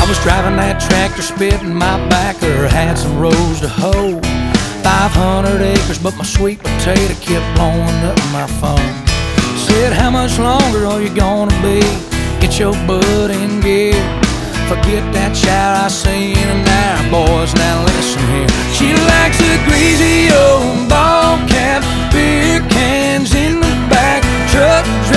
I was driving that tractor, spitting my backer, had some rows to hoe. 500 acres, but my sweet potato kept blowing up my phone. Said, how much longer are you gonna be? Get your butt in gear. Forget that child I seen in there, boys, now